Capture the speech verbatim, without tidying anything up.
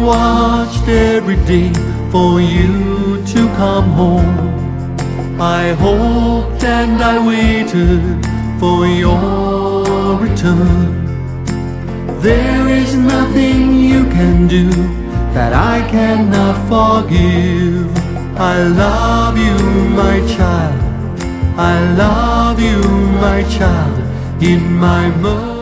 watched every day for you to come home. I hoped and I waited for your return. There is nothing you can do that I cannot forgive. I love you, my child. I love you, my child, in my mother.